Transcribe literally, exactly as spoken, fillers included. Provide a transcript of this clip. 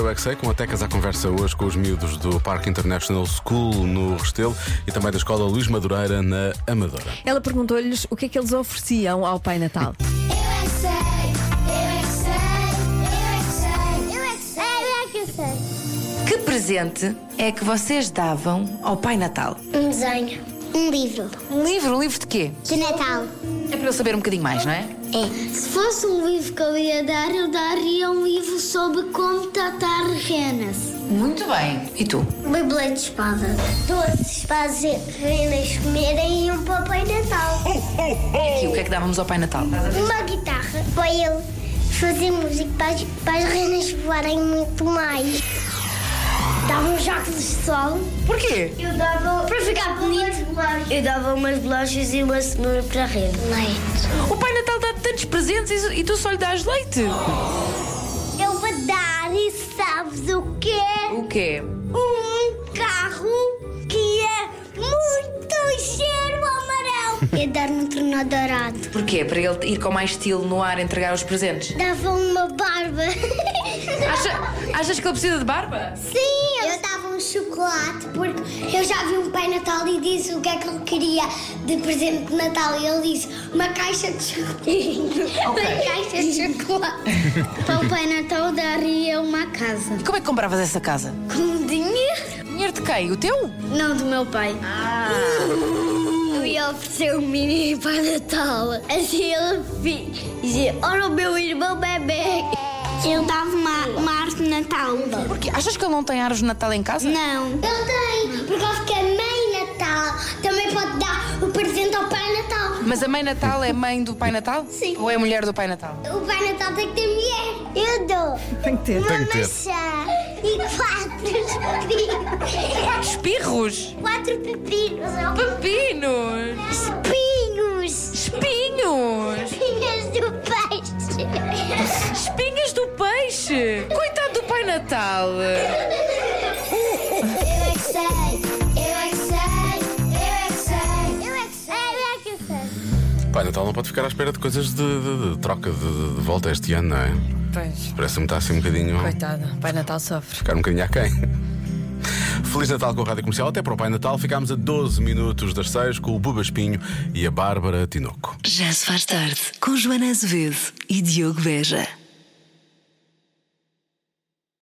Eu É Que Sei, com a Tecas à conversa hoje com os miúdos do Parque International School no Restelo e também da Escola Luís Madureira na Amadora. Ela perguntou-lhes o que é que eles ofereciam ao Pai Natal. Eu é que sei, eu é que sei, eu é que sei, eu é que sei, eu é que sei. Que presente é que vocês davam ao Pai Natal? Um desenho, um livro Um livro? Um livro de quê? de Natal. É para eu saber um bocadinho mais, não é? É. Se fosse um livro que eu ia dar, eu daria um livro sobre como tratar renas. Muito bem. E tu? Bíblia de espada. Doces para as renas comerem e um para o Pai Natal. E o que é que dávamos ao Pai Natal? Uma guitarra para ele fazer música para as, para as renas voarem muito mais. Dava uns óculos de sol. Porquê? Eu dava para ficar bonito. Eu dava umas bolachas e uma cenoura para a rede. Leite. O Pai Natal dá tantos presentes e tu só lhe dás leite. Eu vou dar, e sabes o quê? O quê? Um carro que é muito cheiro amarelo. Ia dar um tornado dourado. Porquê? Para ele ir com mais estilo no ar entregar os presentes? Dava uma barba. Acha, achas que ele precisa de barba? Sim, eu dava um chocolate porque eu já vi um Pai Natal e disse o que é que ele queria de presente de Natal e ele disse uma caixa de chocolate. Uma caixa de chocolate. Para o Pai Natal daria uma casa. E como é que compravas essa casa? Com dinheiro? Dinheiro de quem? O teu? Não, do meu pai. Ah. Eu ia oferecer um mini Pai Natal. Assim ele dizia, ora o meu irmão bebê. Eu dava uma, uma árvore de Natal. Porquê? Achas que ele não tem árvores de Natal em casa? Não. Eu tenho, por causa que a Mãe Natal também pode dar o presente ao Pai Natal. Mas a Mãe Natal é mãe do Pai Natal? Sim. Ou é a mulher do Pai Natal? O Pai Natal tem que ter mulher. Eu dou Tem que ter. uma Tem que ter. maçã e quatro pepinos. Espirros? Quatro pepinos. Pepinos? Espinhos. Espinhos? Espinhas do peixe. Espinhas do peixe? Coitado do Pai Natal! Eu é que sei, eu é que sei, eu é que sei, eu é que sei, eu é que sei. Pai Natal não pode ficar à espera de coisas de, de- de troca de, de- de volta este ano, não é? Pois, Parece-me estar assim um bocadinho. coitada, Pai Natal sofre. Ficar um bocadinho aquém. Feliz Natal com a Rádio Comercial. Até para o Pai Natal. Ficámos a doze minutos das seis com o Buba Espinho e a Bárbara Tinoco. Já se faz tarde com Joana Azevedo e Diogo Beja.